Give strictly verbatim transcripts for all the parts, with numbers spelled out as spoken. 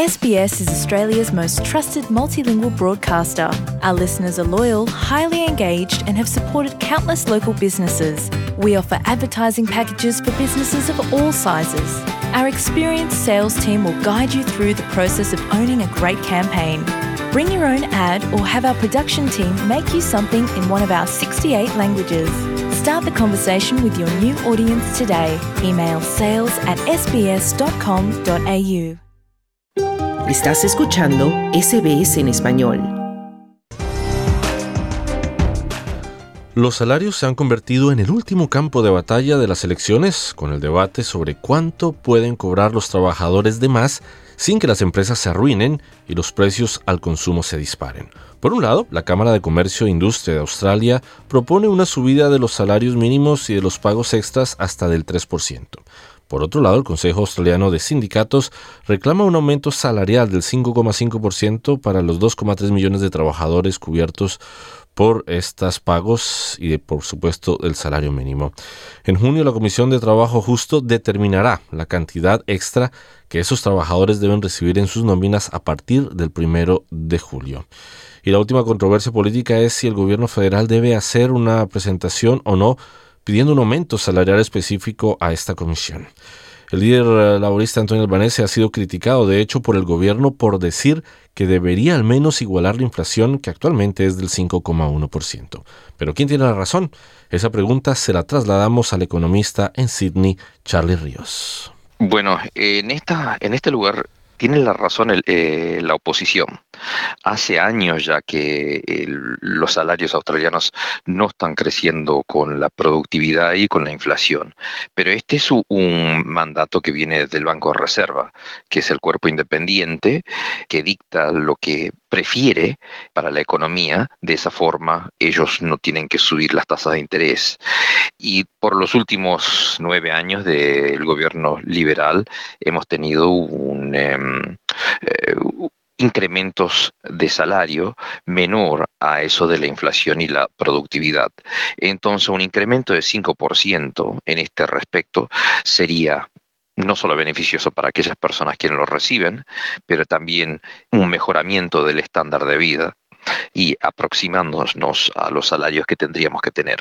S B S is Australia's most trusted multilingual broadcaster. Our listeners are loyal, highly engaged, and have supported countless local businesses. We offer advertising packages for businesses of all sizes. Our experienced sales team will guide you through the process of owning a great campaign. Bring your own ad or have our production team make you something in one of our sixty-eight languages. Start the conversation with your new audience today. Email sales at s b s dot com dot a u. Estás escuchando S B S en español. Los salarios se han convertido en el último campo de batalla de las elecciones, con el debate sobre cuánto pueden cobrar los trabajadores de más sin que las empresas se arruinen y los precios al consumo se disparen. Por un lado, la Cámara de Comercio e Industria de Australia propone una subida de los salarios mínimos y de los pagos extras hasta del tres por ciento. Por otro lado, el Consejo Australiano de Sindicatos reclama un aumento salarial del cinco coma cinco por ciento para los dos coma tres millones de trabajadores cubiertos por estos pagos y, de, por supuesto, el salario mínimo. En junio, la Comisión de Trabajo Justo determinará la cantidad extra que esos trabajadores deben recibir en sus nóminas a partir del primero de julio. Y la última controversia política es si el gobierno federal debe hacer una presentación o no pidiendo un aumento salarial específico a esta comisión. El líder laborista Anthony Albanese ha sido criticado, de hecho, por el gobierno por decir que debería al menos igualar la inflación, que actualmente es del cinco coma uno por ciento. Pero ¿quién tiene la razón? Esa pregunta se la trasladamos al economista en Sydney, Charlie Ríos. Bueno, en esta, en este lugar tiene la razón el, eh, la oposición. Hace años ya que el, los salarios australianos no están creciendo con la productividad y con la inflación. Pero este es un mandato que viene del Banco de Reserva, que es el cuerpo independiente que dicta lo que prefiere para la economía. De esa forma, ellos no tienen que subir las tasas de interés. Y por los últimos nueve años del gobierno liberal hemos tenido un... Eh, eh, incrementos de salario menor a eso de la inflación y la productividad. Entonces, un incremento de cinco por ciento en este respecto sería no solo beneficioso para aquellas personas quienes lo reciben, pero también un mejoramiento del estándar de vida y aproximándonos a los salarios que tendríamos que tener.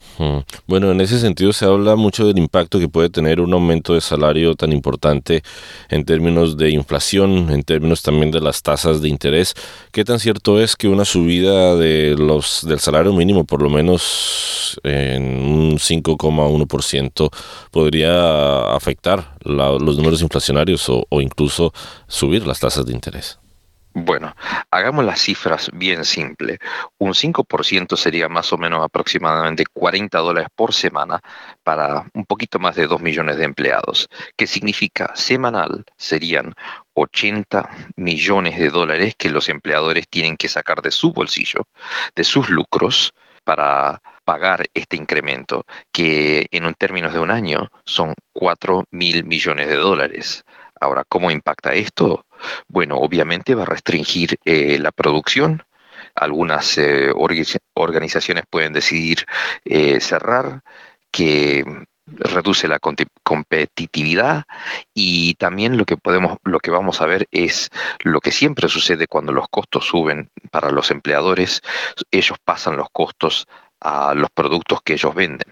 Bueno, en ese sentido se habla mucho del impacto que puede tener un aumento de salario tan importante en términos de inflación, en términos también de las tasas de interés. ¿Qué tan cierto es que una subida de los del salario mínimo, por lo menos en un cinco coma uno por ciento, podría afectar la, los números inflacionarios o, o incluso subir las tasas de interés? Bueno, hagamos las cifras bien simple. Un cinco por ciento sería más o menos aproximadamente cuarenta dólares por semana para un poquito más de dos millones de empleados. ¿Qué significa? Semanal serían ochenta millones de dólares que los empleadores tienen que sacar de su bolsillo, de sus lucros, para pagar este incremento, que en términos de un año son cuatro mil millones de dólares. Ahora, ¿cómo impacta esto? Bueno, obviamente va a restringir eh, la producción. Algunas eh, orga- organizaciones pueden decidir eh, cerrar, que reduce la conti- competitividad, y también lo que podemos, lo que vamos a ver es lo que siempre sucede cuando los costos suben para los empleadores. Ellos pasan los costos a los productos que ellos venden.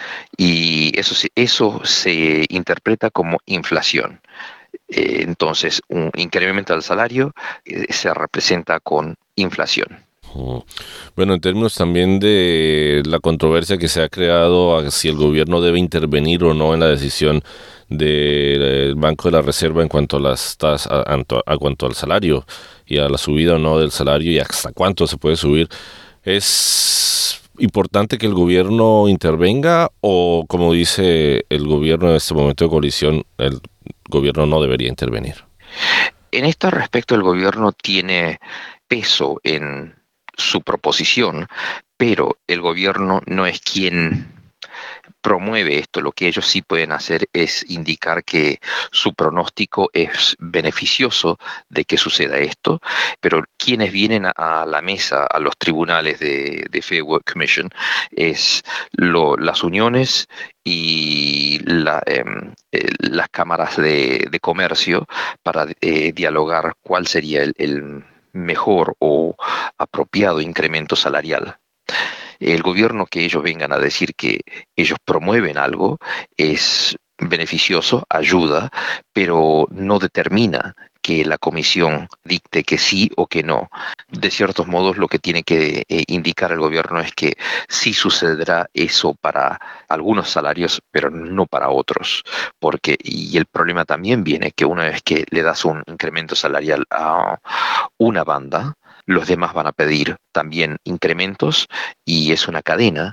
Y eso, se- eso se interpreta como inflación. Eh, entonces, un incremento del salario eh, se representa con inflación. Bueno, en términos también de la controversia que se ha creado a si el gobierno debe intervenir o no en la decisión del Banco de la Reserva en cuanto a las tasas, a, a cuanto al salario y a la subida o no del salario y hasta cuánto se puede subir, ¿es importante que el gobierno intervenga o, como dice el gobierno en este momento de coalición, el gobierno no debería intervenir? En este respecto, el gobierno tiene peso en su proposición, pero el gobierno no es quien promueve esto. Lo que ellos sí pueden hacer es indicar que su pronóstico es beneficioso de que suceda esto, pero quienes vienen a, a la mesa, a los tribunales de, de Fair Work Commission, es lo, las uniones y la, eh, eh, las cámaras de, de comercio para eh, dialogar cuál sería el, el mejor o apropiado incremento salarial. El gobierno que ellos vengan a decir que ellos promueven algo es beneficioso, ayuda, pero no determina que la comisión dicte que sí o que no. De ciertos modos, lo que tiene que eh, indicar el gobierno es que sí sucederá eso para algunos salarios, pero no para otros. Porque, y el problema también viene que una vez que le das un incremento salarial a una banda, los demás van a pedir también incrementos y es una cadena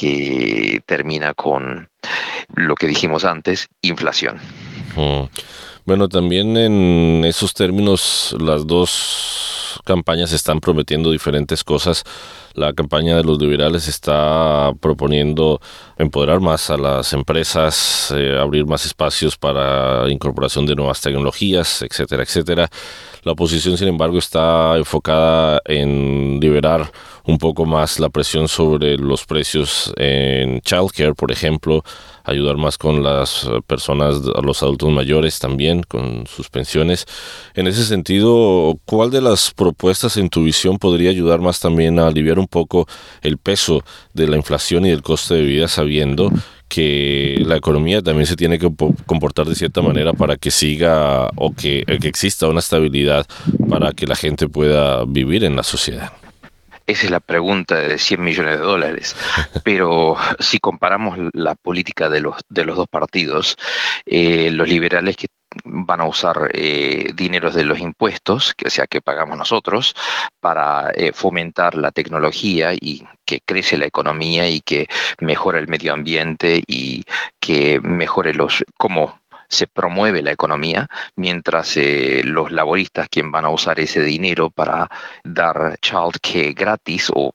que termina con lo que dijimos antes, inflación. Mm. Bueno, también en esos términos las dos campañas están prometiendo diferentes cosas. La campaña de los liberales está proponiendo empoderar más a las empresas, eh, abrir más espacios para incorporación de nuevas tecnologías, etcétera, etcétera. La oposición, sin embargo, está enfocada en liberar un poco más la presión sobre los precios en childcare, por ejemplo, ayudar más con las personas, los adultos mayores también, con sus pensiones. En ese sentido, ¿cuál de las propuestas en tu visión podría ayudar más también a aliviar un poco el peso de la inflación y del coste de vida, sabiendo que la economía también se tiene que comportar de cierta manera para que siga o que, que exista una estabilidad para que la gente pueda vivir en la sociedad? Esa es la pregunta de cien millones de dólares. Pero si comparamos la política de los, de los dos partidos, eh, los liberales que van a usar eh, dineros de los impuestos, que sea que pagamos nosotros, para eh, fomentar la tecnología y que crece la economía y que mejore el medio ambiente y que mejore los cómo se promueve la economía, mientras eh, los laboristas, quien van a usar ese dinero para dar childcare gratis o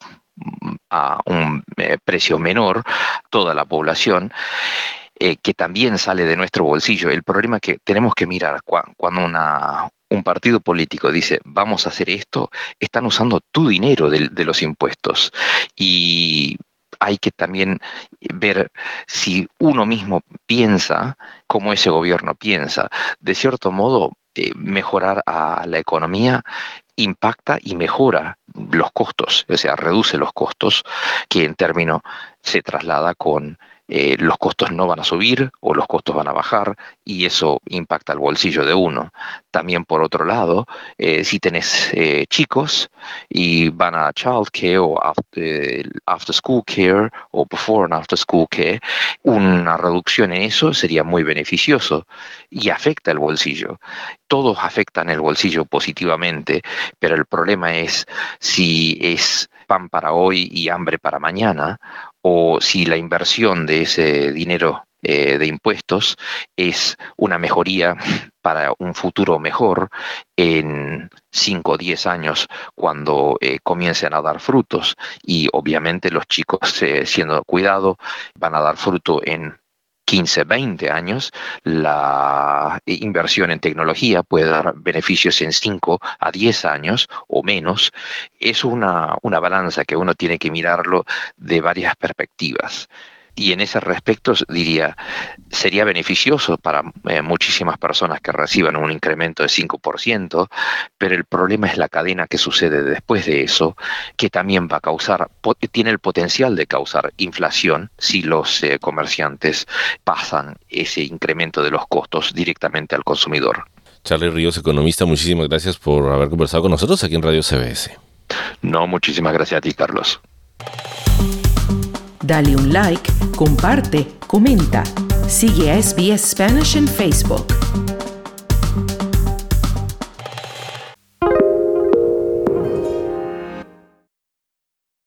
a un eh, precio menor a toda la población, eh, que también sale de nuestro bolsillo. El problema es que tenemos que mirar cu- cuando una, un partido político dice vamos a hacer esto, están usando tu dinero de, de los impuestos. Y hay que también ver si uno mismo piensa como ese gobierno piensa. De cierto modo, eh, mejorar a la economía impacta y mejora los costos, o sea, reduce los costos, que en términos se traslada con eh, los costos no van a subir o los costos van a bajar y eso impacta el bolsillo de uno. También por otro lado, eh, si tenés eh, chicos y van a childcare o after, after school care o before and after school care, una reducción en eso sería muy beneficioso y afecta el bolsillo. Todos afectan el bolsillo positivamente, pero el problema es si es pan para hoy y hambre para mañana, o si la inversión de ese dinero eh, de impuestos es una mejoría para un futuro mejor en cinco o diez años cuando eh, comiencen a dar frutos. Y obviamente los chicos, eh, siendo cuidados, van a dar fruto en quince, veinte años. La inversión en tecnología puede dar beneficios en cinco a diez años o menos. Es una, una balanza que uno tiene que mirarlo de varias perspectivas. Y en ese respecto diría, sería beneficioso para eh, muchísimas personas que reciban un incremento de cinco por ciento, pero el problema es la cadena que sucede después de eso, que también va a causar, tiene el potencial de causar inflación si los eh, comerciantes pasan ese incremento de los costos directamente al consumidor. Charlie Ríos, economista, muchísimas gracias por haber conversado con nosotros aquí en Radio C B S. No, muchísimas gracias a ti, Carlos. Dale un like, comparte, comenta. Sigue a S B S Spanish en Facebook.